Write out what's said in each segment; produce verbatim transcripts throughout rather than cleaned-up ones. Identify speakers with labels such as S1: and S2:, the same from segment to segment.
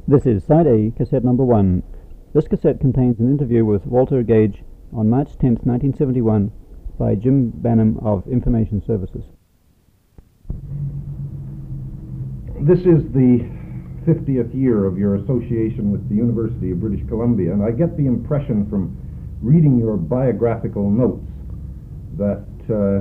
S1: This is Side A, cassette number one. This cassette contains an interview with Walter Gage on March tenth, nineteen seventy-one by Jim Banham of Information Services.
S2: This is the fiftieth year of your association with the University of British Columbia, and I get the impression from reading your biographical notes that uh,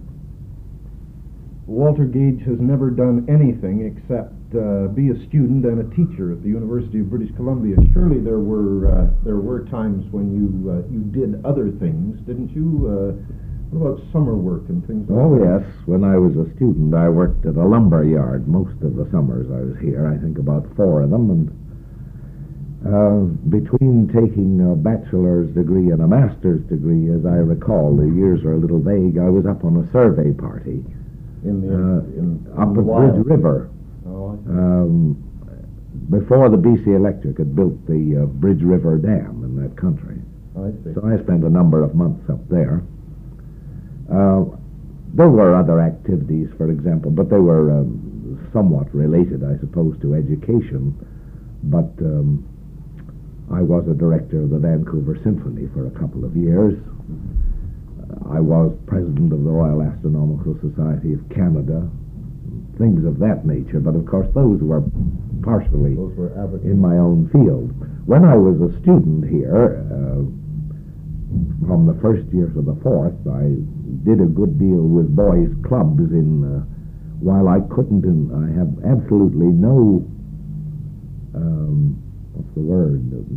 S2: Walter Gage has never done anything except uh, be a student and a teacher at the University of British Columbia. Surely there were uh, there were times when you uh, you did other things, didn't you? Uh, what about summer work and things like
S3: oh,
S2: that?
S3: Oh yes, when I was a student I worked at a lumber yard most of the summers I was here, I think about four of them, and uh, between taking a bachelor's degree and a master's degree, as I recall, the years are a little vague, I was up on a survey party
S2: in the
S3: uh,
S2: in,
S3: up
S2: in the
S3: at
S2: wild.
S3: Bridge River.
S2: Oh, I see.
S3: Um, before the B C Electric had built the uh, Bridge River Dam in that country.
S2: I see.
S3: So I spent a number of months up there. Uh, there were other activities, for example, but they were um, somewhat related, I suppose, to education. But um, I was a director of the Vancouver Symphony for a couple of years. I was president of the Royal Astronomical Society of Canada, things of that nature, but of course those were partially
S2: Those were
S3: in my own field. When I was a student here, uh, from the first year to the fourth, I did a good deal with boys' clubs in, uh, while I couldn't, in, I have absolutely no, um, what's the word,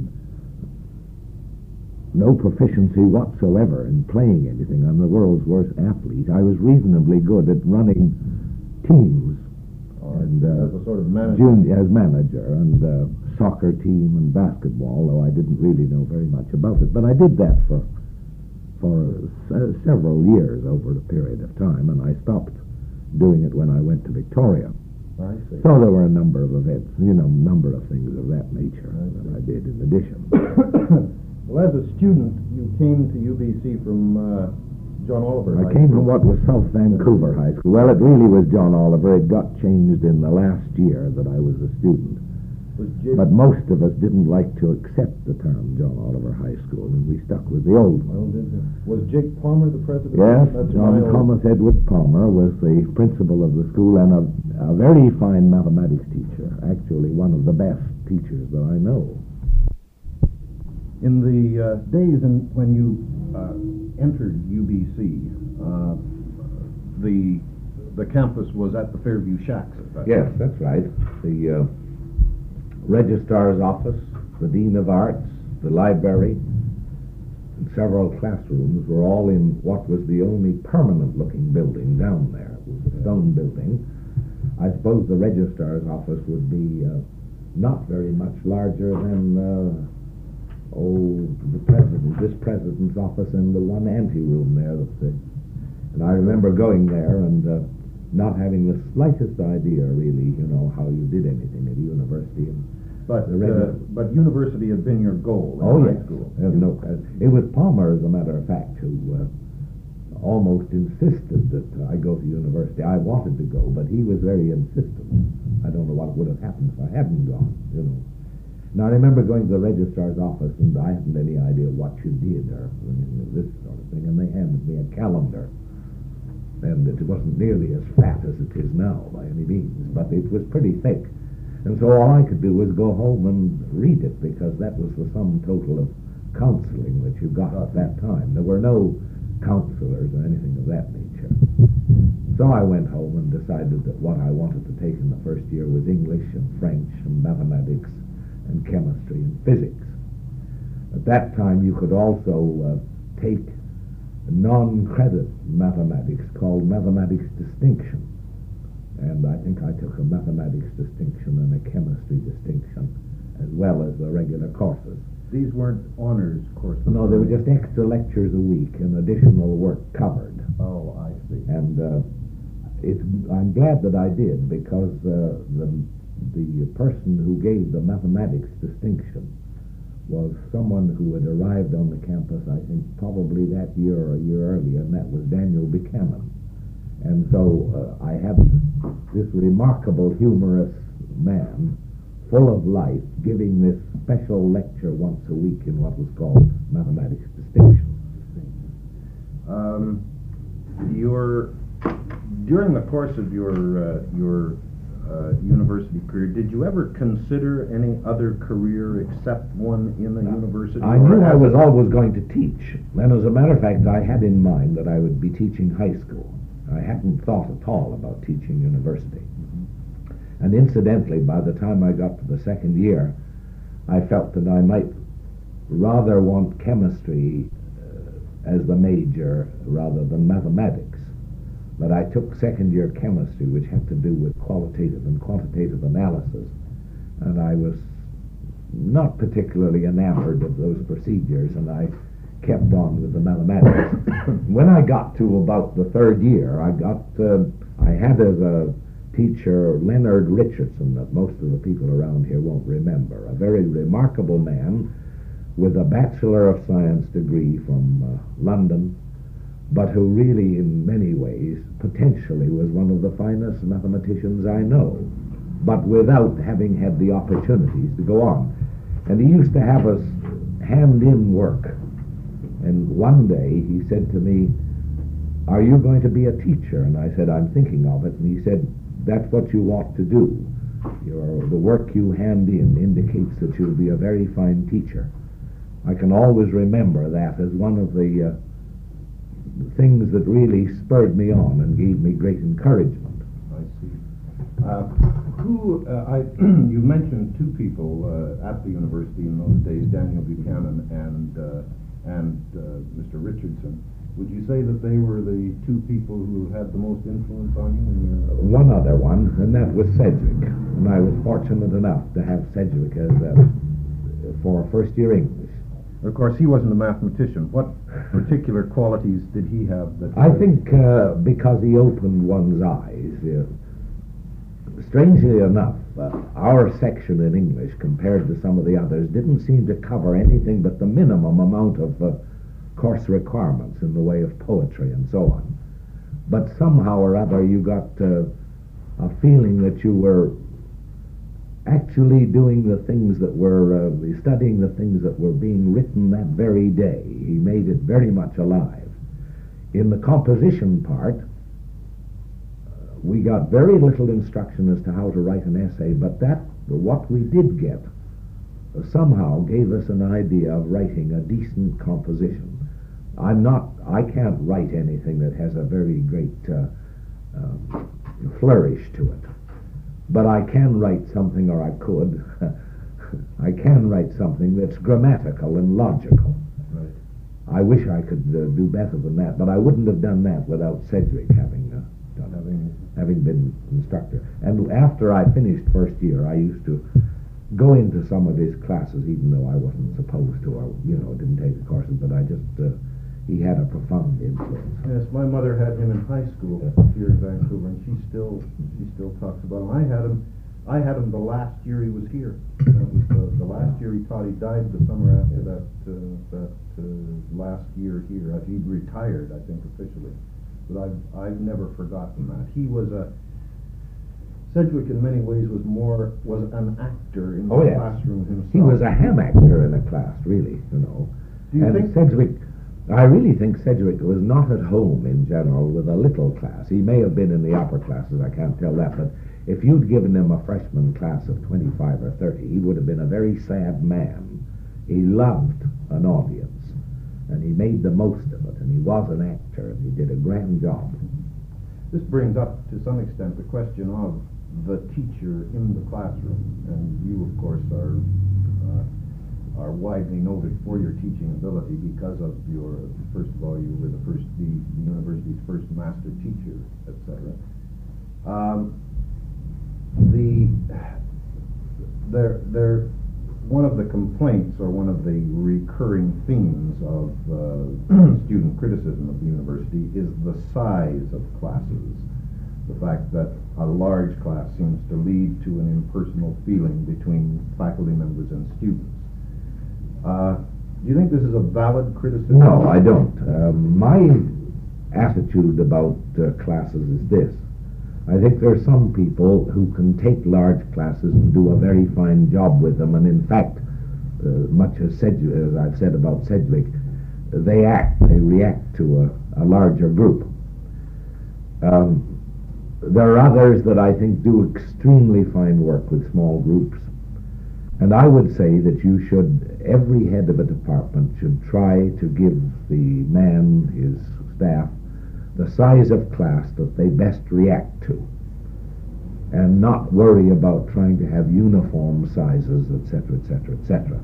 S3: no proficiency whatsoever in playing anything. I'm the world's worst athlete. I was reasonably good at running teams.
S2: Or
S3: and uh,
S2: as a sort of manager.
S3: Jun- as manager, and uh, soccer team and basketball, though I didn't really know very much about it. But I did that for for uh, several years over a period of time, and I stopped doing it when I went to Victoria.
S2: I see.
S3: So there were a number of events, you know, a number of things of that nature
S2: I
S3: that
S2: see.
S3: I did in addition.
S2: Well, as a student, you came to U B C from uh, John Oliver.
S3: I
S2: High
S3: came
S2: School.
S3: from what was South Vancouver High School. Well, it really was John Oliver. It got changed in the last year that I was a student.
S2: Was Jake,
S3: But most of us didn't like to accept the term John Oliver High School, and we stuck with the old one.
S2: well, did you? Was Jake Palmer the president?
S3: Yes,
S2: That's
S3: John
S2: my old-
S3: Thomas Edward Palmer was the principal of the school and a, a very fine mathematics teacher, actually one of the best teachers that I know.
S2: In the uh, days in, when you uh, entered U B C, uh, the the campus was at the Fairview Shacks at that
S3: Yes,
S2: time.
S3: that's right. The uh, registrar's office, the dean of arts, the library, and several classrooms were all in what was the only permanent-looking building down there. It was a stone building. I suppose the registrar's office would be uh, not very much larger than, uh, oh, the president, this president's office and the one anteroom there. That's the, and I remember going there and uh, not having the slightest idea, really, you know, how you did anything at a university. And
S2: But
S3: the
S2: uh,
S3: regu-
S2: but university had been your goal in
S3: oh,
S2: high
S3: yes.
S2: school.
S3: There's no question. It was Palmer, as a matter of fact, who uh, almost insisted that uh, I go to university. I wanted to go, but he was very insistent. I don't know what would have happened if I hadn't gone, you know. Now, I remember going to the registrar's office, and I hadn't any idea what you did or anything of this sort of thing, and they handed me a calendar. And it wasn't nearly as fat as it is now, by any means, but it was pretty thick. And so all I could do was go home and read it, because that was the sum total of counseling that you got at that time. There were no counselors or anything of that nature. So I went home and decided that what I wanted to take in the first year was English and French and mathematics and chemistry and physics. At that time you could also uh, take non-credit mathematics called mathematics distinction. And I think I took a mathematics distinction and a chemistry distinction, as well as the regular courses.
S2: These weren't honors courses.
S3: No, they were just extra lectures a week and additional work covered.
S2: Oh, I see.
S3: And uh, it's, I'm glad that I did, because uh, the, the person who gave the mathematics distinction was someone who had arrived on the campus, I think, probably that year or a year earlier, and that was Daniel Buchanan. And so uh, I had this remarkable humorous man full of life, giving this special lecture once a week in what was called mathematics distinction.
S2: Um, your during the course of your uh, your uh, university career, did you ever consider any other career except one in the
S3: No.
S2: university?
S3: I knew I was always going to teach, and as a matter of fact, I had in mind that I would be teaching high school. I hadn't thought at all about teaching university. Mm-hmm. And incidentally, by the time I got to the second year, I felt that I might rather want chemistry uh, as the major rather than mathematics. But I took second year chemistry, which had to do with qualitative and quantitative analysis, and I was not particularly enamored of those procedures, and I kept on with the mathematics. When I got to about the third year, I got uh, I had as a teacher Leonard Richardson, that most of the people around here won't remember, a very remarkable man with a Bachelor of Science degree from uh, London, but who really in many ways potentially was one of the finest mathematicians I know, but without having had the opportunities to go on. And he used to have us hand in work. And one day he said to me, "Are you going to be a teacher?" And I said, "I'm thinking of it." And he said, "That's what you ought to do. Your, the work you hand in indicates that you'll be a very fine teacher." I can always remember that as one of the uh, things that really spurred me on and gave me great encouragement.
S2: I see. Uh, who, uh, I, you mentioned two people uh, at the university in those days, Daniel Buchanan and, uh, and uh, Mister Richardson. Would you say that they were the two people who had the most influence on you in your...
S3: One other one, and that was Sedgwick. And I was fortunate enough to have Sedgwick as uh, for first year English.
S2: Of course, he wasn't a mathematician. What particular qualities did he have that...
S3: I think uh, because he opened one's eyes. Uh, strangely enough, uh, our section in English, compared to some of the others, didn't seem to cover anything but the minimum amount of uh, course requirements in the way of poetry and so on. But somehow or other you got uh, a feeling that you were actually doing the things that were, uh, studying the things that were being written that very day. He made it very much alive. In the composition part, uh, we got very little instruction as to how to write an essay, but that, what we did get, uh, somehow gave us an idea of writing a decent composition. I'm not, I can't write anything that has a very great uh, uh, flourish to it. But I can write something, or I could, I can write something that's grammatical and logical.
S2: Right.
S3: I wish I could uh, do better than that, but I wouldn't have done that without Sedgwick having uh, done it, having, having been instructor. And after I finished first year, I used to go into some of his classes, even though I wasn't supposed to, or, you know, didn't take the courses, but I just, uh, he had a profound influence.
S2: Yes, my mother had him in high school here in Vancouver, and she still she still talks about him. I had him, I had him the last year he was here. That was the, the last year he taught. He died the summer after that uh, that uh, last year here. Uh, He'd retired, I think, officially. But I've I've never forgotten that. He was a Sedgwick in many ways was more was an actor in the
S3: oh, yes.
S2: classroom himself.
S3: He was a ham actor in a class, really, you know.
S2: Do you
S3: and
S2: think
S3: Sedgwick? I really think Sedgwick was not at home in general with a little class. He may have been in the upper classes, I can't tell that, but if you'd given him a freshman class of twenty-five or thirty, he would have been a very sad man. He loved an audience, and he made the most of it, and he was an actor, and he did a grand job.
S2: This brings up, to some extent, the question of the teacher in the classroom, and you, of course, are uh, are widely noted for your teaching ability because of your, first of all, you were the first, the, the university's first master teacher, et cetera. Um, the there there one of the complaints, or one of the recurring themes of uh, student criticism of the university is the size of classes. The fact that a large class seems to lead to an impersonal feeling between faculty members and students. Uh, do you think this is a valid criticism?
S3: No, I don't. Uh, my attitude about uh, classes is this. I think there are some people who can take large classes and do a very fine job with them, and in fact, uh, much as, Sedg- as I've said about Sedgwick, they act, they react to a, a larger group. Um, there are others that I think do extremely fine work with small groups, and I would say that you should, every head of a department should try to give the man, his staff, the size of class that they best react to, and not worry about trying to have uniform sizes, et cetera, et cetera, et cetera.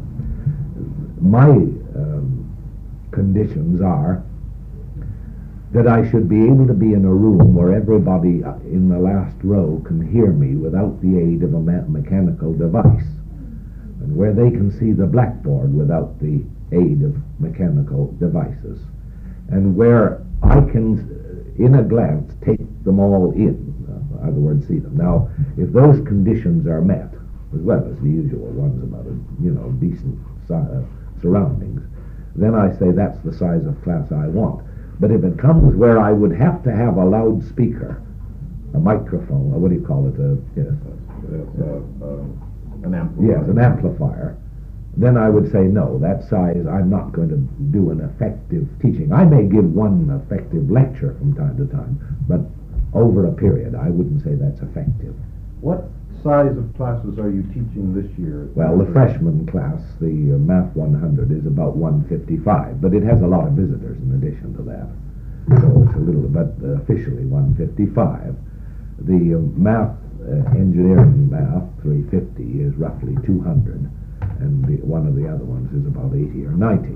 S3: My um, conditions are that I should be able to be in a room where everybody in the last row can hear me without the aid of a me- mechanical device, and where they can see the blackboard without the aid of mechanical devices, and where I can, in a glance, take them all in, uh, in other words, see them. Now, if those conditions are met, as well as the usual ones about a, you know, decent si- uh, surroundings, then I say that's the size of class I want. But if it comes where I would have to have a loudspeaker, a microphone, or what do you call it? A, yes,
S2: uh, uh, an amplifier.
S3: Yes, an amplifier. Then I would say, no, that size, I'm not going to do an effective teaching. I may give one effective lecture from time to time, but over a period, I wouldn't say that's effective.
S2: What size of classes are you teaching this year?
S3: Well, the freshman class, the uh, Math one hundred, is about one fifty-five, but it has a lot of visitors in addition to that. So it's a little, but uh, officially one fifty-five. The uh, Math, uh, Engineering Math three fifty is roughly two hundred. And the, one of the other ones is about eighty or ninety.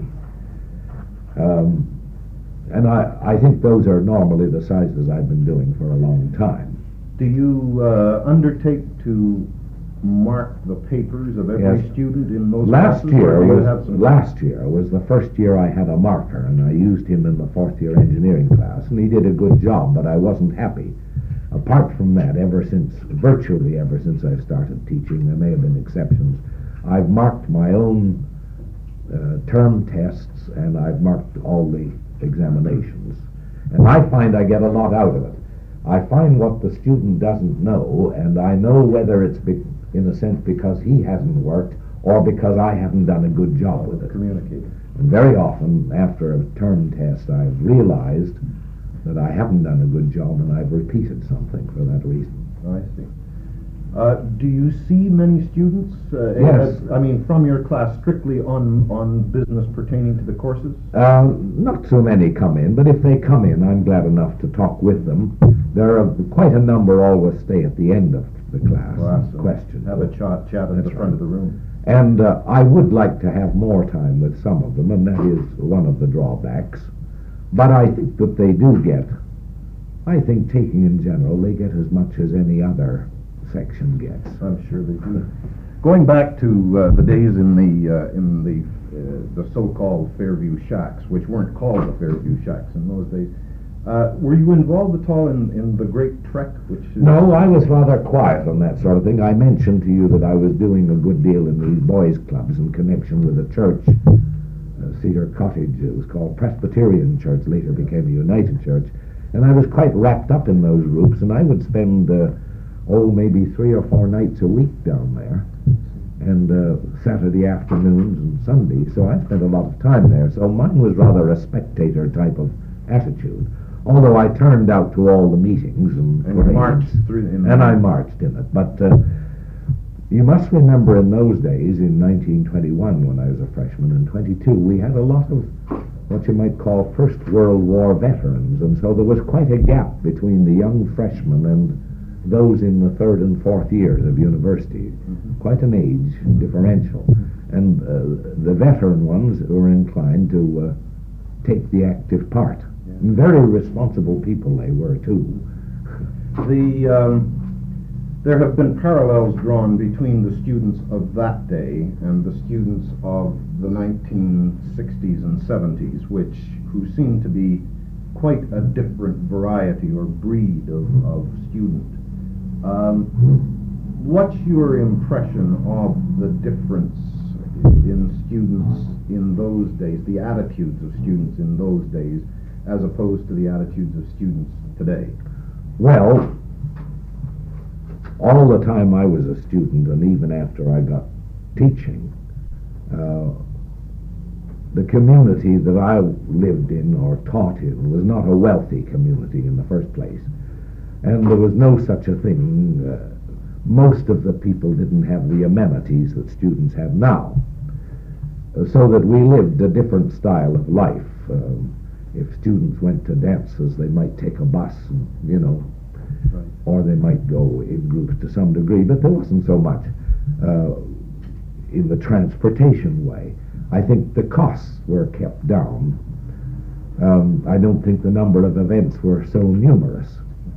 S3: Um, and I, I think those are normally the sizes I've been doing for a long time.
S2: Do you uh, undertake to mark the papers of every
S3: Yes.
S2: student in those
S3: Last
S2: classes?
S3: year
S2: or do you
S3: was
S2: have some
S3: last year was the first year I had a marker, and I used him in the fourth year engineering class, and he did a good job, but I wasn't happy. Apart from that, ever since, virtually ever since I started teaching, there may have been exceptions, I've marked my own uh, term tests, and I've marked all the examinations. And I find I get a lot out of it. I find what the student doesn't know, and I know whether it's, be, in a sense, because he hasn't worked, or because I haven't done a good job with it.
S2: communicating?
S3: And very often, after a term test, I've realized that I haven't done a good job, and I've repeated something for that reason.
S2: I see. Uh, do you see many students? Uh,
S3: Yes.
S2: as- I mean, from your class, strictly on, on business pertaining to the courses?
S3: Uh, not so many come in, but if they come in, I'm glad enough to talk with them. There are quite a number always stay at the end of the class,
S2: Well,
S3: and
S2: so
S3: question.
S2: Have a chat, chat at
S3: That's
S2: the front
S3: right.
S2: of the room.
S3: And uh, I would like to have more time with some of them, and that is one of the drawbacks. But I think that they do get, I think taking in general, they get as much as any other section gets.
S2: I'm sure they do. Going back to uh, the days in the uh, in the uh, the so-called Fairview Shacks, which weren't called the Fairview Shacks in those days, uh, were you involved at all in, in the Great Trek? Which is
S3: No, I was rather quiet on that sort of thing. I mentioned to you that I was doing a good deal in these boys' clubs in connection with a church, uh, Cedar Cottage. It was called Presbyterian Church, later became a United Church. And I was quite wrapped up in those groups, and I would spend, uh, oh, maybe three or four nights a week down there, and uh, Saturday afternoons and Sundays, so I spent a lot of time there. So mine was rather a spectator type of attitude, although I turned out to all the meetings and,
S2: and
S3: parades,
S2: marched through. In
S3: and I marched in it. But uh, you must remember in those days, in nineteen twenty-one, when I was a freshman, and twenty-two, we had a lot of what you might call First World War veterans, and so there was quite a gap between the young freshmen and those in the third and fourth years of university, mm-hmm. quite an age differential. And uh, the veteran ones were inclined to uh, take the active part. Yeah. And very responsible people they were, too.
S2: The, um, there have been parallels drawn between the students of that day and the students of the nineteen sixties and seventies, which, who seem to be quite a different variety or breed of, of student. Um, what's your impression of the difference in students in those days, the attitudes of students in those days, as opposed to the attitudes of students today?
S3: Well, all the time I was a student, and even after I got teaching, uh, the community that I lived in or taught in was not a wealthy community in the first place. And there was no such a thing. Uh, most of the people didn't have the amenities that students have now. Uh, so that we lived a different style of life. Um, if students went to dances, they might take a bus, and, you know, right. or they might go in groups to some degree, but there wasn't so much uh, in the transportation way. I think the costs were kept down. Um, I don't think the number of events were so numerous.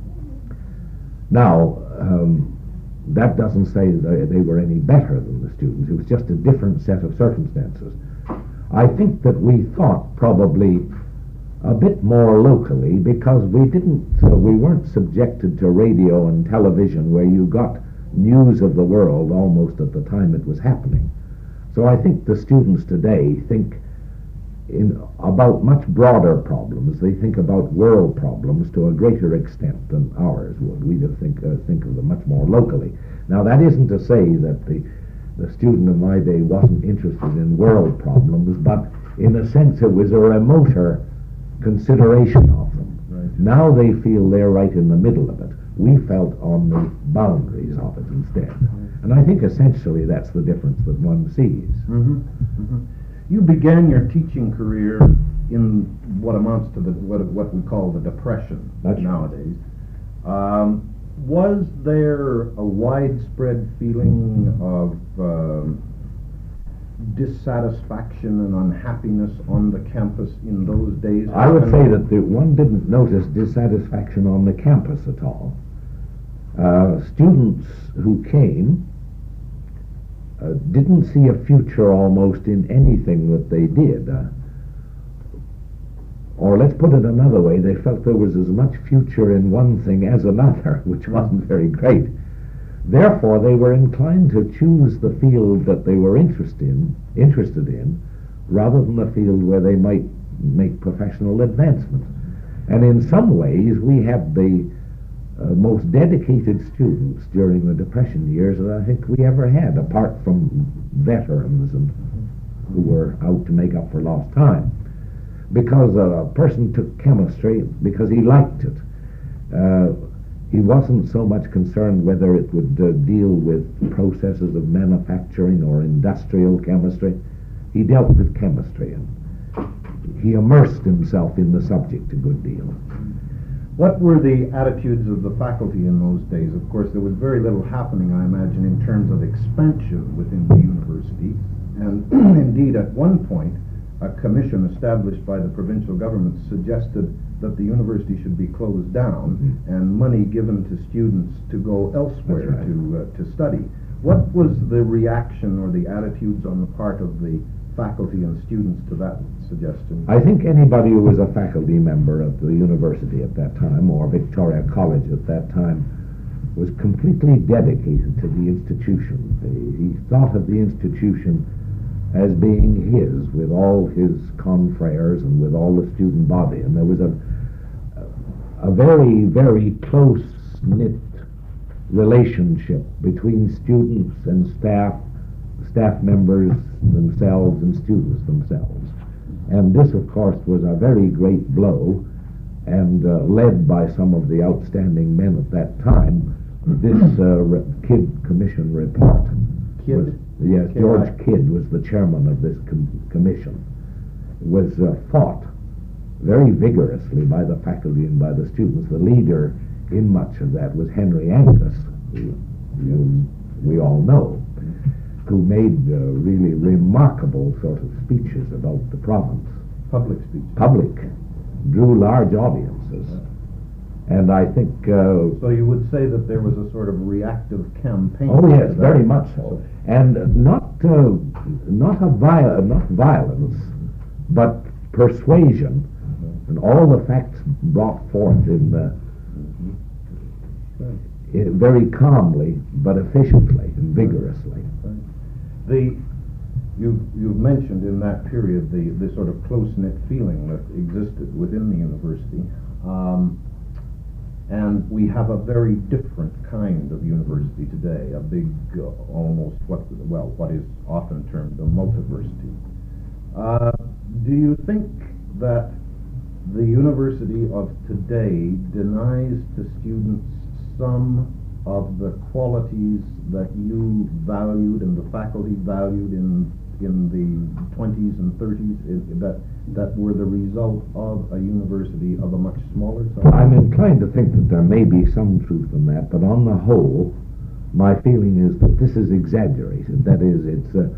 S3: Now, um, that doesn't say that they were any better than the students. It was just a different set of circumstances. I think that we thought probably a bit more locally because we didn't, uh, we weren't subjected to radio and television where you got news of the world almost at the time it was happening. So I think the students today think in about much broader problems. They think about world problems to a greater extent than ours would. We just think uh, think of them much more locally. Now that isn't to say that the the student of my day wasn't interested in world problems, but in a sense it was a remoter consideration of them. Right. Now they feel they're right in the middle of it. We felt on the boundaries of it instead. Mm-hmm. And I think essentially that's the difference that one sees.
S2: Mm-hmm. Mm-hmm. You began your teaching career in what amounts to the what, what we call the Depression That's nowadays. Right. Um, was there a widespread feeling of um, dissatisfaction and unhappiness on the campus in those days?
S3: I would say that the, one didn't notice dissatisfaction on the campus at all. Uh, students who came Uh, didn't see a future almost in anything that they did. Uh, or let's put it another way, they felt there was as much future in one thing as another, which wasn't very great. Therefore, they were inclined to choose the field that they were interested in, interested in, rather than the field where they might make professional advancement. And in some ways, we had the Uh, most dedicated students during the Depression years that I think we ever had, apart from veterans and who were out to make up for lost time. Because a person took chemistry because he liked it. Uh, he wasn't so much concerned whether it would uh, deal with processes of manufacturing or industrial chemistry. He dealt with chemistry, and he immersed himself in the subject a good deal.
S2: What were the attitudes of the faculty in those days? Of course, there was very little happening, I imagine, in terms of expansion within the university. And indeed, at one point, a commission established by the provincial government suggested that the university should be closed down mm-hmm. and money given to students to go elsewhere right. to uh, to study. What was the reaction or the attitudes on the part of the faculty and students to that suggestion?
S3: I think anybody who was a faculty member of the university at that time, or Victoria College at that time, was completely dedicated to the institution. He thought of the institution as being his, with all his confreres and with all the student body. And there was a, a very, very close-knit relationship between students and staff, staff members themselves and students themselves. And this, of course, was a very great blow, and uh, led by some of the outstanding men at that time. This uh, re- Kidd Commission report.
S2: Kidd?
S3: Was, yes, Kidd George I. Kidd was the chairman of this com- commission. It was uh, fought very vigorously by the faculty and by the students. The leader in much of that was Henry Angus, who you, we all know, who made uh, really remarkable sort of speeches about the province.
S2: Public speeches.
S3: Public. Drew large audiences. Yeah. And I think... Uh,
S2: so you would say that there was a sort of reactive campaign?
S3: Oh yes, very much so. And not uh, not, a vi- not violence, but persuasion, mm-hmm. and all the facts brought forth in the, mm-hmm. in, very calmly, but efficiently and vigorously.
S2: Right. The, you, you've mentioned in that period the, the sort of close-knit feeling that existed within the university. Um, And we have a very different kind of university today, a big, uh, almost what, well, what is often termed a multiversity. Uh, do you think that the university of today denies to students some of the qualities that you valued and the faculty valued in in the twenties and thirties in, that that were the result of a university of a much smaller size?
S3: I'm inclined to think that there may be some truth in that, but on the whole, my feeling is that this is exaggerated. That is, it's uh,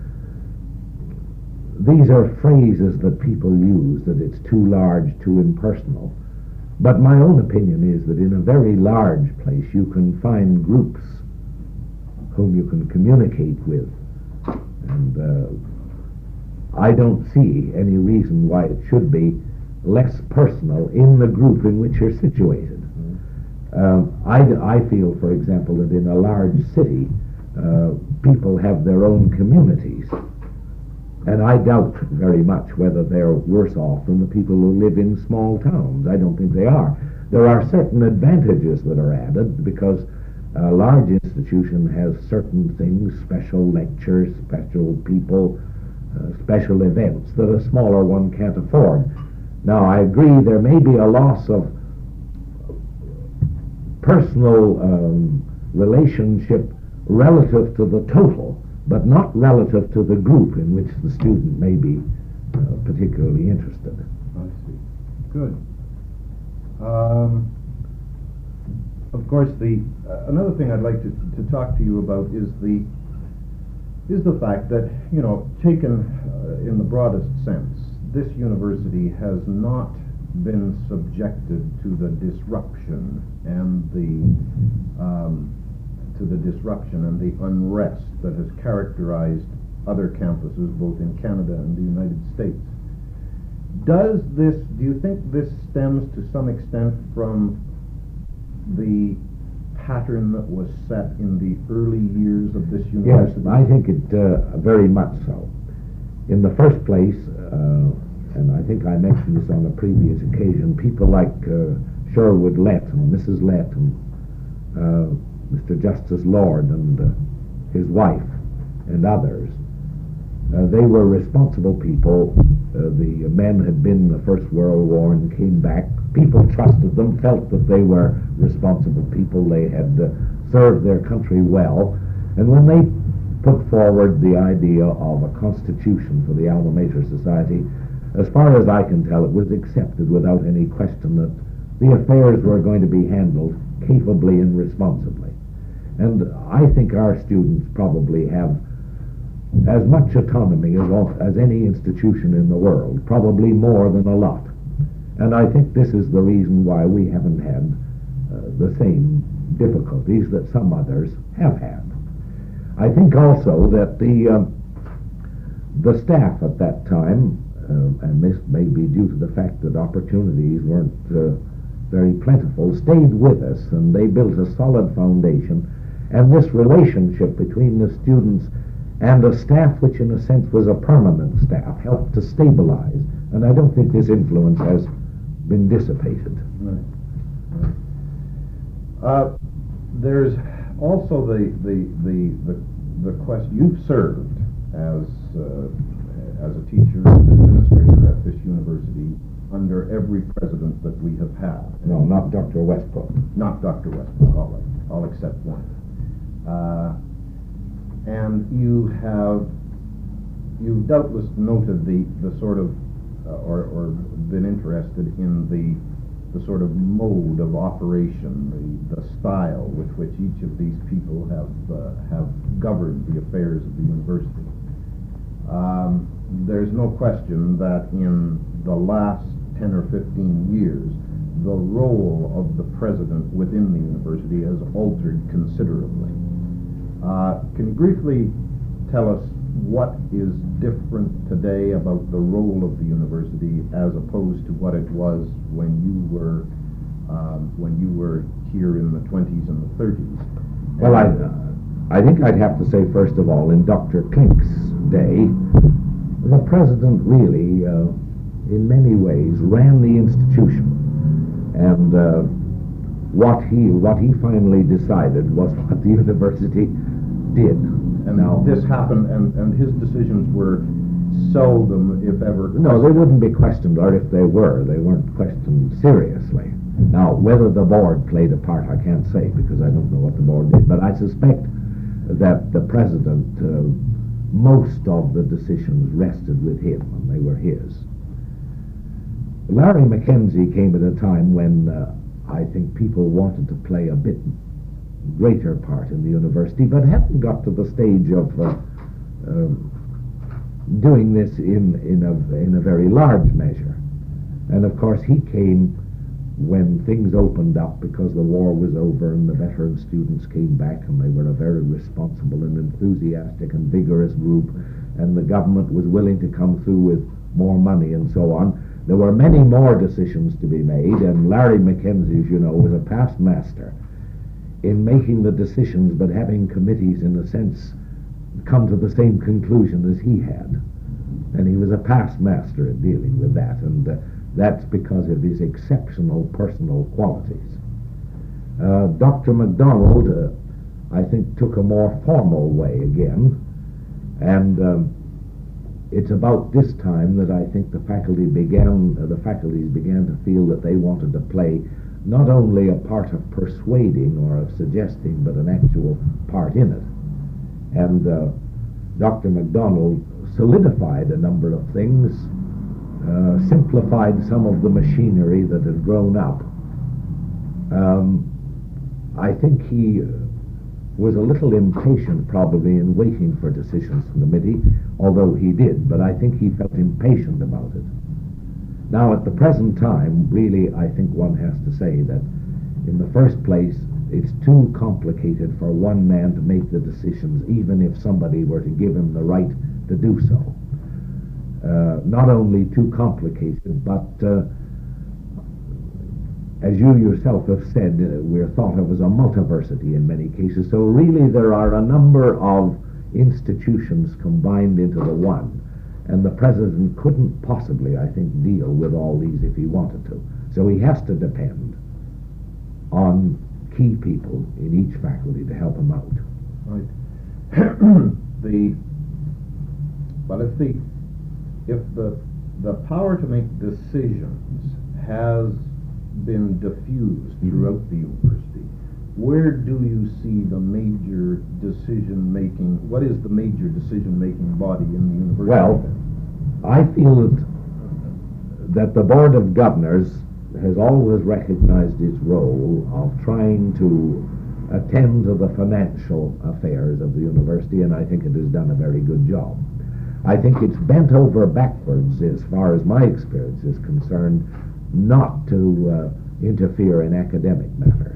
S3: these are phrases that people use, that it's too large, too impersonal. But my own opinion is that in a very large place you can find groups whom you can communicate with. And uh, I don't see any reason why it should be less personal in the group in which you're situated. Um, I, I feel, for example, that in a large city, uh, people have their own communities. And I doubt very much whether they're worse off than the people who live in small towns. I don't think they are. There are certain advantages that are added because a large institution has certain things, special lectures, special people, uh, special events that a smaller one can't afford. Now, I agree there may be a loss of personal um, relationship relative to the total, but not relative to the group in which the student may be uh, particularly interested.
S2: I see. Good. Um, of course, the uh, another thing I'd like to, to talk to you about is the is the fact that, you know, taken uh, in the broadest sense, this university has not been subjected to the disruption and the um, to the disruption and the unrest that has characterized other campuses, both in Canada and the United States. Does this, do you think this stems to some extent from the pattern that was set in the early years of this university?
S3: Yes, I think it uh, very much so. In the first place, uh, and I think I mentioned this on a previous occasion, people like uh, Sherwood Letton, Missus Letton, uh, Mister Justice Lord and uh, his wife and others, uh, they were responsible people. Uh, the men had been in the First World War and came back. People trusted them, felt that they were responsible people. They had uh, served their country well. And when they put forward the idea of a constitution for the Alma Mater Society, as far as I can tell, it was accepted without any question that the affairs were going to be handled capably and responsibly. And I think our students probably have as much autonomy as, all, as any institution in the world, probably more than a lot. And I think this is the reason why we haven't had uh, the same difficulties that some others have had. I think also that the, uh, the staff at that time, uh, and this may be due to the fact that opportunities weren't uh, very plentiful, stayed with us, and they built a solid foundation. And this relationship between the students and a staff which in a sense was a permanent staff helped to stabilize. And I don't think this influence has been dissipated.
S2: Right. Right. Uh, there's also the, the, the, the, the question, you've served as, uh, as a teacher and administrator at this university under every president that we have had.
S3: No, not Doctor Westbrook.
S2: Not Doctor Westbrook, all right. I'll accept one. Uh, and you have, you've doubtless noted the, the sort of, uh, or, or been interested in the, the sort of mode of operation, the, the style with which each of these people have, uh, have governed the affairs of the university. Um, there's no question that in the last ten or fifteen years, the role of the president within the university has altered considerably. Uh, can you briefly tell us what is different today about the role of the university as opposed to what it was when you were um, when you were here in the twenties and the thirties?
S3: Well, I, uh, I think I'd have to say, first of all, in Doctor Klink's day, the president really, uh, in many ways, ran the institution. And uh, what he what he finally decided was what the university did.
S2: And
S3: now,
S2: this happened, and, and his decisions were seldom, if ever,
S3: no, they wouldn't be questioned, or if they were, they weren't questioned seriously. Now, whether the board played a part, I can't say, because I don't know what the board did, but I suspect that the president, uh, most of the decisions rested with him, and they were his. Larry Mackenzie came at a time when uh, I think people wanted to play a bit greater part in the university, but hadn't got to the stage of uh, um, doing this in, in, a, in a very large measure. And of course he came when things opened up, because the war was over and the veteran students came back, and they were a very responsible and enthusiastic and vigorous group, and the government was willing to come through with more money and so on. There were many more decisions to be made, and Larry Mackenzie, as you know, was a past master in making the decisions, but having committees, in a sense, come to the same conclusion as he had. And he was a past master at dealing with that, and uh, that's because of his exceptional personal qualities. Uh, Doctor MacDonald, uh, I think, took a more formal way again, and um, it's about this time that I think the faculty began, uh, the faculties began to feel that they wanted to play not only a part of persuading or of suggesting, but an actual part in it. And uh, Doctor MacDonald solidified a number of things, uh, simplified some of the machinery that had grown up. Um, I think he uh, was a little impatient probably in waiting for decisions from the committee, although he did, but I think he felt impatient about it. Now, at the present time, really, I think one has to say that, in the first place, it's too complicated for one man to make the decisions, even if somebody were to give him the right to do so. Uh, not only too complicated, but uh, as you yourself have said, uh, we're thought of as a multiversity in many cases. So really, there are a number of institutions combined into the one. And the president couldn't possibly, I think, deal with all these if he wanted to. So he has to depend on key people in each faculty to help him out.
S2: Right. the well, if the if the the power to make decisions has been diffused mm-hmm. throughout the university, where do you see the major decision-making, what is the major decision-making body in the university?
S3: Well, I feel that, that the Board of Governors has always recognized its role of trying to attend to the financial affairs of the university, and I think it has done a very good job. I think it's bent over backwards, as far as my experience is concerned, not to uh, interfere in academic matters.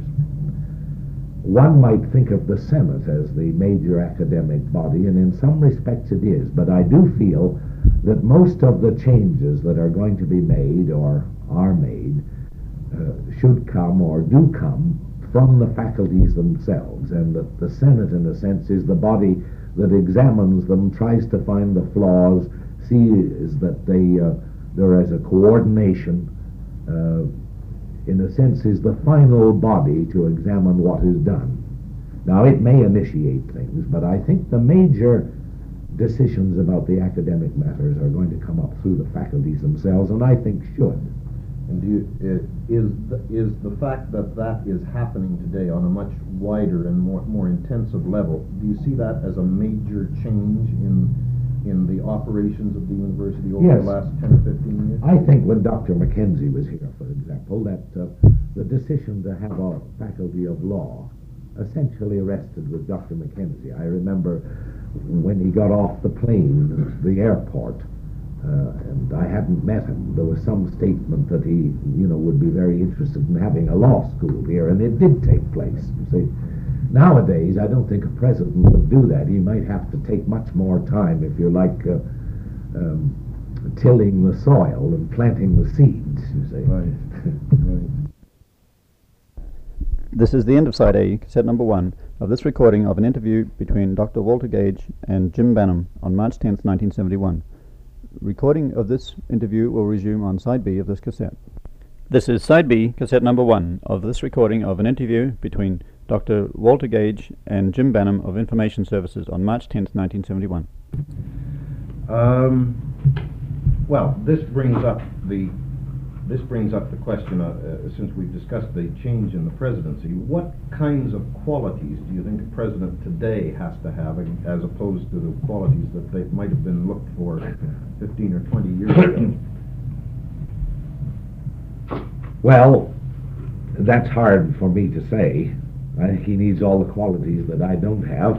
S3: One might think of the Senate as the major academic body, and in some respects it is, but I do feel that most of the changes that are going to be made or are made uh, should come or do come from the faculties themselves, and that the Senate, in a sense, is the body that examines them, tries to find the flaws, sees that they, uh, there is a coordination, uh, in a sense, is the final body to examine what is done. Now, it may initiate things, but I think the major decisions about the academic matters are going to come up through the faculties themselves, and I think should.
S2: And do you, uh, is, the, is the fact that that is happening today on a much wider and more, more intensive level, do you see that as a major change in in the operations of the university over
S3: yes.
S2: the last ten or fifteen years?
S3: I think when Doctor Mackenzie was here, for example, that uh, the decision to have a faculty of law essentially rested with Doctor Mackenzie. I remember when he got off the plane at the airport, uh, and I hadn't met him, there was some statement that he, you know, would be very interested in having a law school here, and it did take place, you see. Nowadays, I don't think a president would do that. He might have to take much more time, if you like, uh, um, tilling the soil and planting the seeds, you see.
S2: Right. Right.
S1: This is the end of Side A, cassette number one, of this recording of an interview between Doctor Walter Gage and Jim Banham on March tenth, nineteen seventy-one. Recording of this interview will resume on Side B of this cassette. This is Side B, cassette number one of this recording of an interview between Doctor Walter Gage and Jim Banham of Information Services on March tenth, nineteen seventy-one.
S2: Um, well, this brings up the this brings up the question, uh, uh, since we've discussed the change in the presidency, what kinds of qualities do you think a president today has to have as opposed to the qualities that they might have been looked for fifteen or twenty years ago?
S3: Well, that's hard for me to say. I think he needs all the qualities that I don't have.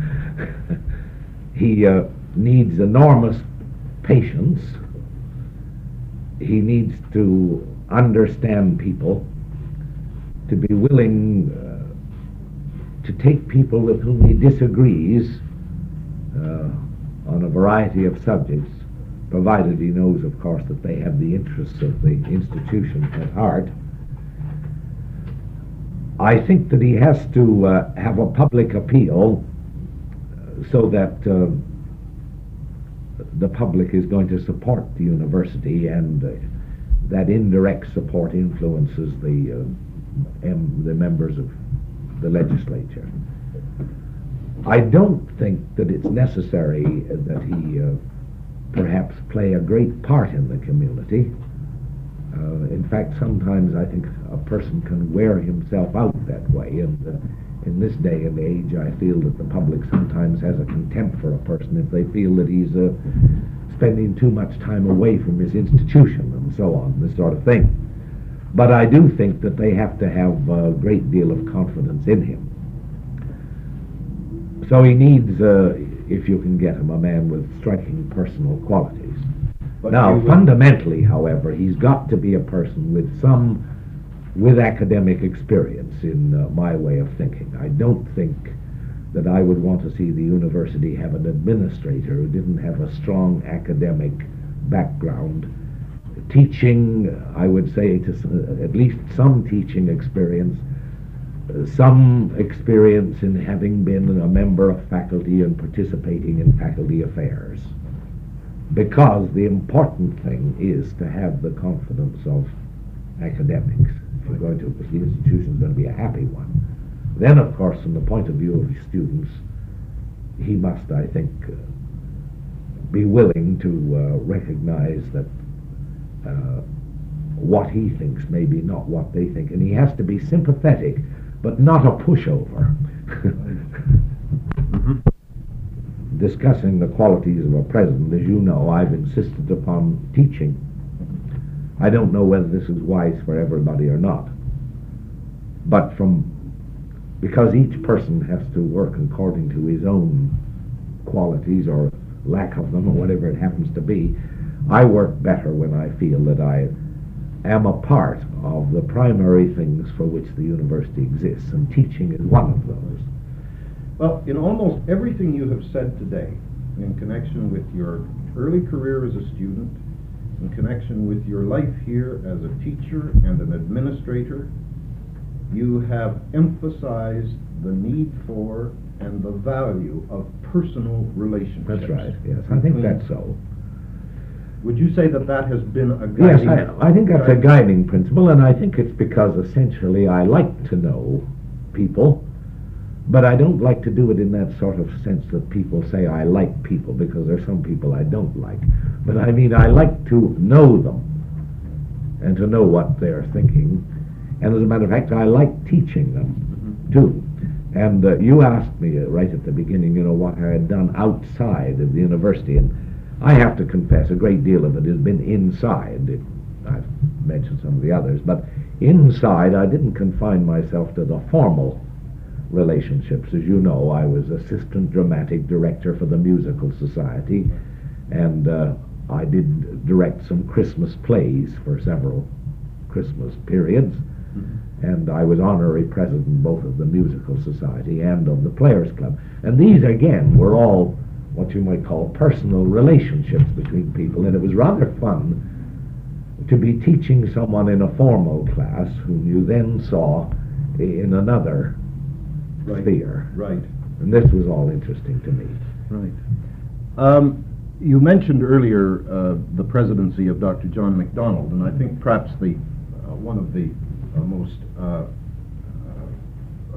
S3: He uh, needs enormous patience. He needs to understand people, to be willing uh, to take people with whom he disagrees uh, on a variety of subjects, provided he knows, of course, that they have the interests of the institution at heart. I think that he has to uh, have a public appeal uh, so that uh, the public is going to support the university, and uh, that indirect support influences the, uh, em the members of the legislature. I don't think that it's necessary that he uh, perhaps play a great part in the community. Uh, in fact, sometimes I think a person can wear himself out that way, and uh, in this day and age I feel that the public sometimes has a contempt for a person if they feel that he's uh, spending too much time away from his institution and so on, this sort of thing. But I do think that they have to have a great deal of confidence in him. So he needs, uh, if you can get him, a man with striking personal qualities. But now, fundamentally, however, he's got to be a person with some, with academic experience, in uh, my way of thinking. I don't think that I would want to see the university have an administrator who didn't have a strong academic background. Teaching, I would say, to uh, at least some teaching experience, uh, some experience in having been a member of faculty and participating in faculty affairs. Because the important thing is to have the confidence of academics. If you're going to, if the institution is going to be a happy one. Then, of course, from the point of view of his students, he must, I think, uh, be willing to uh, recognize that uh, what he thinks may be not what they think. And he has to be sympathetic, but not a pushover. Mm-hmm. Discussing the qualities of a president, as you know, I've insisted upon teaching. I don't know whether this is wise for everybody or not, but from because each person has to work according to his own qualities or lack of them or whatever it happens to be, I work better when I feel that I am a part of the primary things for which the university exists, and teaching is one of those.
S2: Well, in almost everything you have said today, in connection with your early career as a student, in connection with your life here as a teacher and an administrator, you have emphasized the need for and the value of personal relationships.
S3: That's right, yes. I think that's so.
S2: Would you say that that has been a guiding...
S3: Yes, I, I think that's a guiding principle, and I think it's because essentially I like to know people. But I don't like to do it in that sort of sense that people say I like people, because there's some people I don't like. But I mean, I like to know them and to know what they're thinking. And as a matter of fact, I like teaching them, mm-hmm. too. And uh, you asked me uh, right at the beginning, you know, what I had done outside of the university. And I have to confess, a great deal of it has been inside. It, I've mentioned some of the others. But inside, I didn't confine myself to the formal relationships. As you know, I was assistant dramatic director for the Musical Society, and uh, I did direct some Christmas plays for several Christmas periods, mm-hmm. and I was honorary president both of the Musical Society and of the Players Club. And these, again, were all what you might call personal relationships between people, and it was rather fun to be teaching someone in a formal class whom you then saw in another
S2: Right.
S3: sphere.
S2: Right.
S3: And this was all interesting to me.
S2: Right. Um, you mentioned earlier uh, the presidency of Doctor John MacDonald, and I think perhaps the uh, one of the uh, most uh, uh, uh,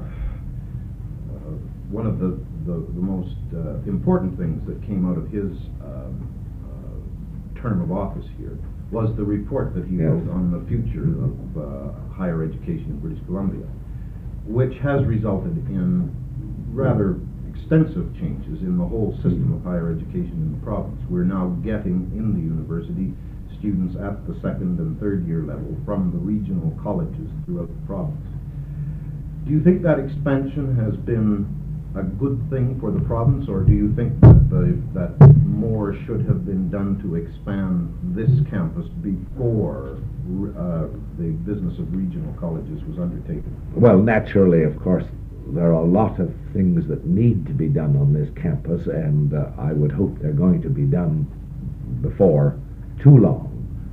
S2: one of the the, the most uh, important things that came out of his um, uh, term of office here was the report that he
S3: yes.
S2: wrote on the future of uh, higher education in British Columbia, which has resulted in rather extensive changes in the whole system of higher education in the province. We're now getting in the university students at the second and third year level from the regional colleges throughout the province. Do you think that expansion has been a good thing for the province, or do you think that, the, that more should have been done to expand this campus before uh, the business of regional colleges was undertaken?
S3: Well, naturally, of course, there are a lot of things that need to be done on this campus, and uh, I would hope they're going to be done before too long.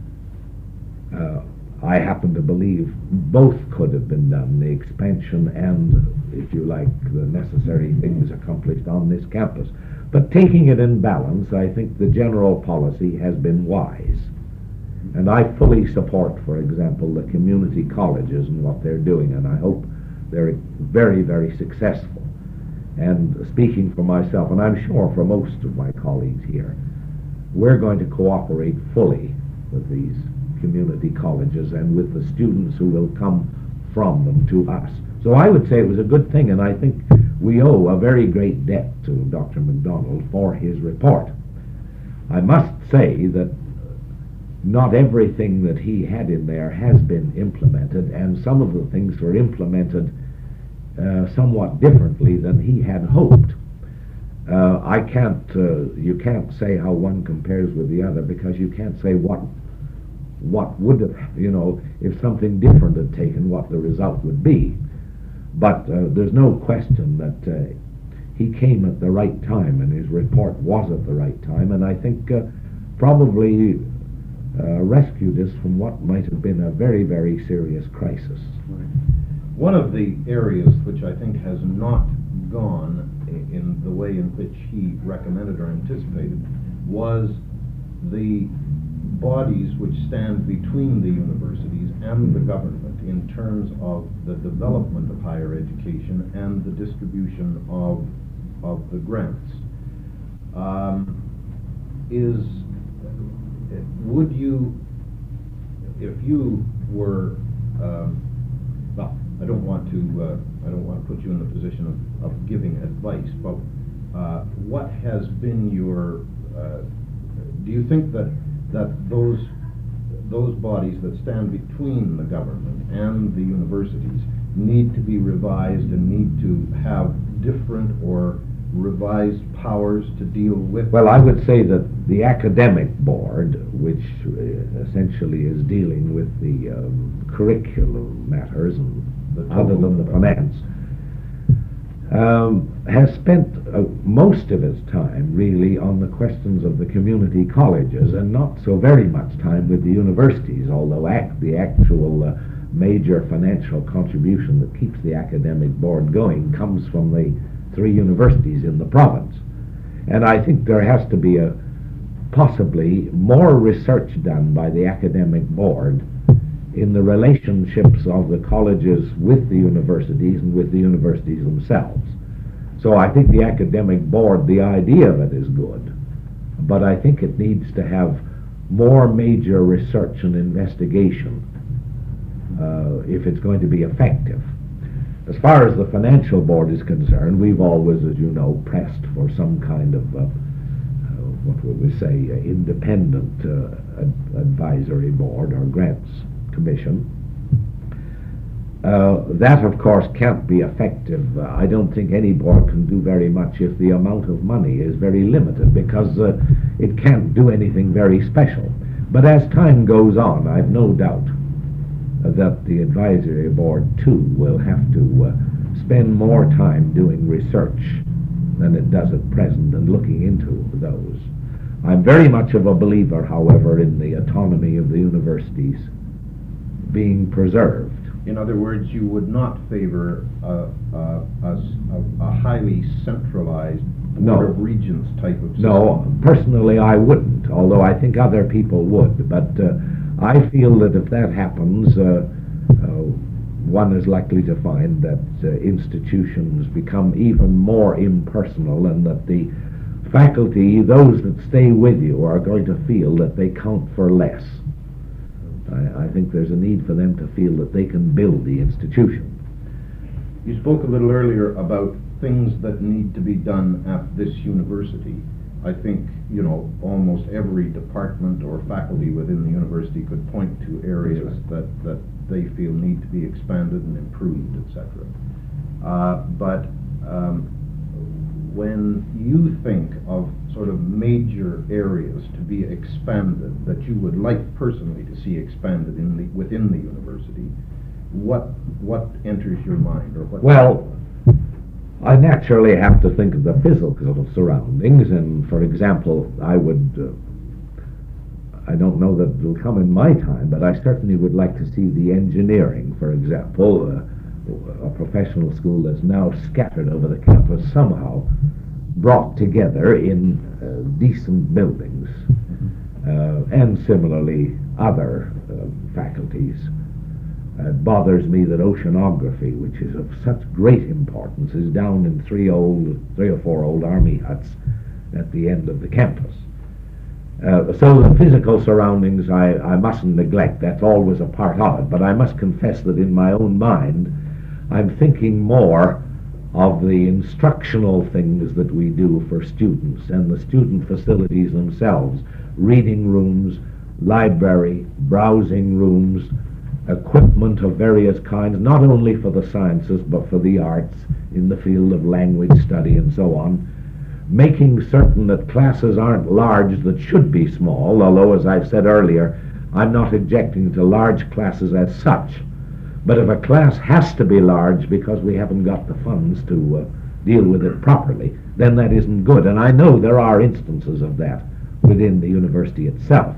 S3: Uh, I happen to believe both could have been done, the expansion and, if you like, the necessary things accomplished on this campus. But taking it in balance, I think the general policy has been wise. And I fully support, for example, the community colleges and what they're doing, and I hope they're very, very successful. And speaking for myself, and I'm sure for most of my colleagues here, we're going to cooperate fully with these community colleges and with the students who will come from them to us. So I would say it was a good thing, and I think we owe a very great debt to Doctor MacDonald for his report. I must say that not everything that he had in there has been implemented, and some of the things were implemented uh, somewhat differently than he had hoped. Uh, I can't, uh, you can't say how one compares with the other, because you can't say what what would have, you know, if something different had taken, what the result would be. But uh, there's no question that uh, he came at the right time, and his report was at the right time, and I think uh, probably uh, rescued us from what might have been a very, very serious crisis.
S2: Right. One of the areas which I think has not gone in the way in which he recommended or anticipated was the bodies which stand between the universities and the government in terms of the development of higher education and the distribution of of the grants. Um, is would you, if you were, um, well, I don't want to uh, I don't want to put you in the position of, of giving advice, but uh, what has been your uh, do you think that that those those bodies that stand between the government and the universities need to be revised and need to have different or revised powers to deal with?
S3: Well, I would say that the academic board, which uh, essentially is dealing with the um, curriculum matters and the other than the finance, Um, has spent uh, most of its time really on the questions of the community colleges, and not so very much time with the universities, although act, the actual uh, major financial contribution that keeps the academic board going comes from the three universities in the province. And I think there has to be a possibly more research done by the academic board in the relationships of the colleges with the universities and with the universities themselves. So I think the academic board, the idea of it is good, but I think it needs to have more major research and investigation uh, if it's going to be effective. As far as the financial board is concerned, we've always, as you know, pressed for some kind of, uh, uh, what would we say, uh, independent uh, ad advisory board or grants commission. Uh, that, of course, can't be effective. Uh, I don't think any board can do very much if the amount of money is very limited, because uh, it can't do anything very special. But as time goes on, I've no doubt uh, that the advisory board, too, will have to uh, spend more time doing research than it does at present and looking into those. I'm very much of a believer, however, in the autonomy of the universities being preserved.
S2: In other words, you would not favor a, a, a, a highly centralized Board
S3: No.
S2: of Regents type of system?
S3: No, personally I wouldn't, although I think other people would. But uh, I feel that if that happens, uh, uh, one is likely to find that uh, institutions become even more impersonal, and that the faculty, those that stay with you, are going to feel that they count for less. I, I think there's a need for them to feel that they can build the institution.
S2: You spoke a little earlier about things that need to be done at this university. I think, you know, almost every department or faculty within the university could point to areas
S3: right.
S2: that, that they feel need to be expanded and improved, et cetera. Uh, but um, when you think of sort of major areas to be expanded that you would like personally to see expanded in the, within the university, what what enters your mind, or what?
S3: Well, I naturally have to think of the physical surroundings, and for example, I would, uh, I don't know that it will come in my time, but I certainly would like to see the engineering, for example, uh, a professional school that's now scattered over the campus, somehow brought together in uh, decent buildings, uh, and similarly other uh, faculties. It bothers me that oceanography, which is of such great importance, is down in three old, three or four old army huts at the end of the campus. Uh, so the physical surroundings I, I mustn't neglect. That's always a part of it. But I must confess that in my own mind, I'm thinking more of the instructional things that we do for students and the student facilities themselves, reading rooms, library, browsing rooms, equipment of various kinds, not only for the sciences but for the arts in the field of language study and so on, making certain that classes aren't large that should be small, although, as I've said earlier, I'm not objecting to large classes as such. But if a class has to be large because we haven't got the funds to uh, deal with it properly, then that isn't good. And I know there are instances of that within the university itself.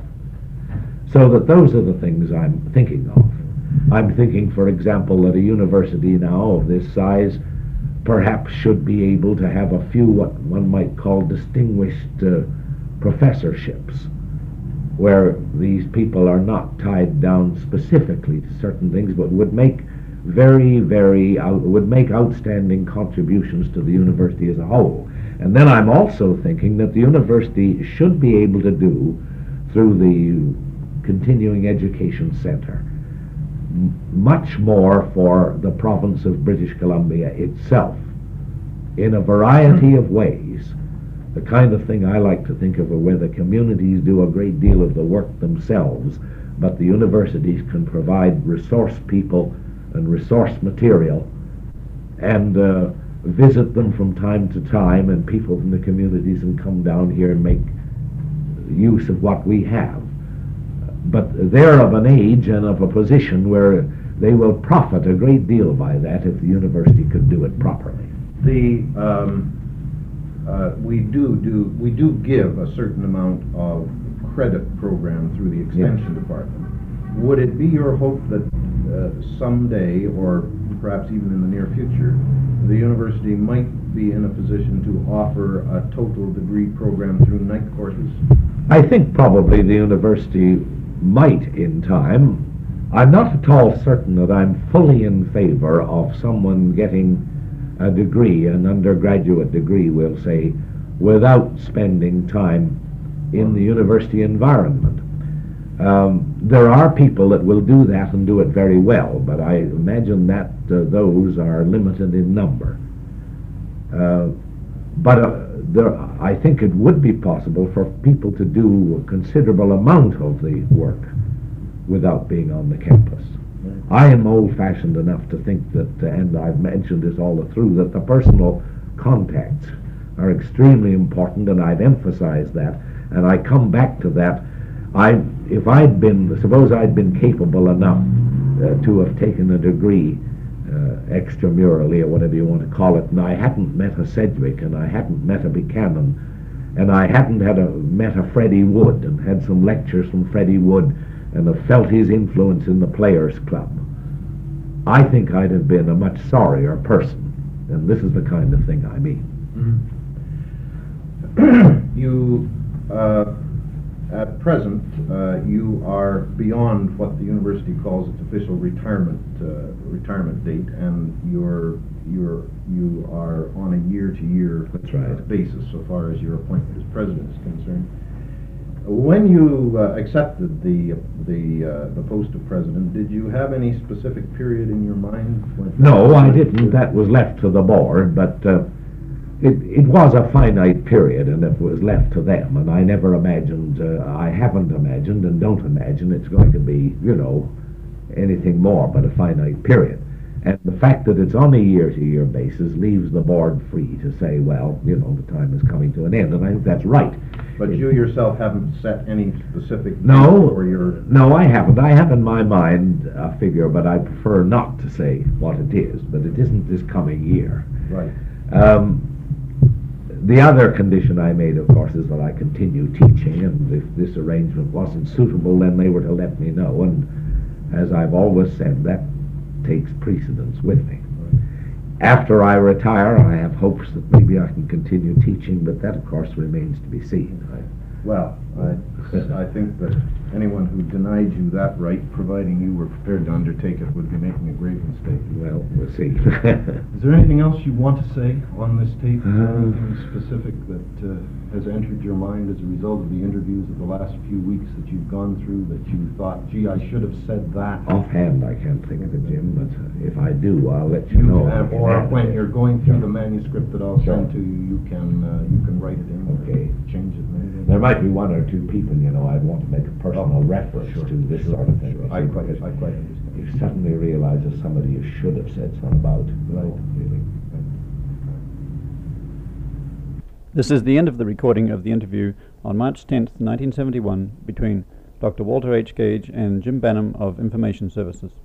S3: So that those are the things I'm thinking of. I'm thinking, for example, that a university now of this size perhaps should be able to have a few what one might call distinguished uh, professorships, where these people are not tied down specifically to certain things, but would make very, very, out, would make outstanding contributions to the university as a whole. And then I'm also thinking that the university should be able to do, through the Continuing Education Center, m much more for the province of British Columbia itself, in a variety of ways. The kind of thing I like to think of where the communities do a great deal of the work themselves, but the universities can provide resource people and resource material, and uh, visit them from time to time, and people from the communities can come down here and make use of what we have. But they're of an age and of a position where they will profit a great deal by that if the university could do it properly.
S2: The um, uh, we do do we do give a certain amount of credit program through the extension yes. department. Would it be your hope that uh, someday, or perhaps even in the near future, the university might be in a position to offer a total degree program through night courses?
S3: I think probably the university might in time. I'm not at all certain that I'm fully in favor of someone getting a degree, an undergraduate degree, we'll say, without spending time in the university environment. Um, there are people that will do that and do it very well, but I imagine that uh, those are limited in number. Uh, but uh, there, I think it would be possible for people to do a considerable amount of the work without being on the campus. I am old-fashioned enough to think that, uh, and I've mentioned this all the through, that the personal contacts are extremely important, and I've emphasized that, and I come back to that. I, if I'd been, suppose I'd been capable enough uh, to have taken a degree uh, extramurally, or whatever you want to call it, and I hadn't met a Sedgwick, and I hadn't met a Buchanan, and I hadn't had a, met a Freddie Wood, and had some lectures from Freddie Wood, and have felt his influence in the Players Club, I think I'd have been a much sorrier person. And this is the kind of thing I mean.
S2: Mm-hmm. you, uh, At present, uh, you are beyond what the university calls its official retirement uh, retirement date, and you're you're you are on a year-to-year
S3: That's right.
S2: basis so far as your appointment as president is concerned. When you uh, accepted the the uh, the post of president, did you have any specific period in your mind? When
S3: No, I didn't. That was left to the board, but uh, it, it was a finite period, and it was left to them. And I never imagined, uh, I haven't imagined and don't imagine it's going to be, you know, anything more but a finite period. And the fact that it's on a year-to-year basis leaves the board free to say, well, you know, the time is coming to an end, and I think that's right.
S2: But
S3: It-
S2: you yourself haven't set any specific
S3: No,
S2: date for your.
S3: no, I haven't. I have in my mind a figure, but I prefer not to say what it is. But it isn't this coming year.
S2: Right.
S3: Um, the other condition I made, of course, is that I continue teaching, and if this arrangement wasn't suitable, then they were to let me know. And as I've always said, that takes precedence with me. After I retire, I have hopes that maybe I can continue teaching, but that, of course, remains to be seen.
S2: Well, I, I think that anyone who denied you that right, providing you were prepared to undertake it, would be making a grave mistake.
S3: Well, we'll see.
S2: Is there anything else you want to say on this tape? Is there
S3: Uh,
S2: anything specific that uh, has entered your mind as a result of the interviews of the last few weeks that you've gone through that you thought, gee, I should have said that?
S3: Offhand, I can't think of it, Jim, but uh, if I do, I'll let you,
S2: You
S3: know.
S2: have,
S3: I can
S2: or
S3: add
S2: when
S3: it.
S2: you're going through the manuscript that I'll
S3: Sure.
S2: send to you, you can uh, you can write it in. or
S3: Okay.
S2: Change it. Maybe.
S3: There might be one or two people, you know, I'd want to make a personal
S2: Oh,
S3: reference
S2: sure,
S3: to this
S2: sure,
S3: sort of thing.
S2: sure.
S3: you
S2: I
S3: see,
S2: quite,
S3: because
S2: I quite understand.
S3: You suddenly realize there's somebody you should have said something about.
S2: Right.
S3: No, really.
S1: This is the end of the recording of the interview on March tenth, nineteen seventy-one, between Doctor Walter H. Gage and Jim Banham of Information Services.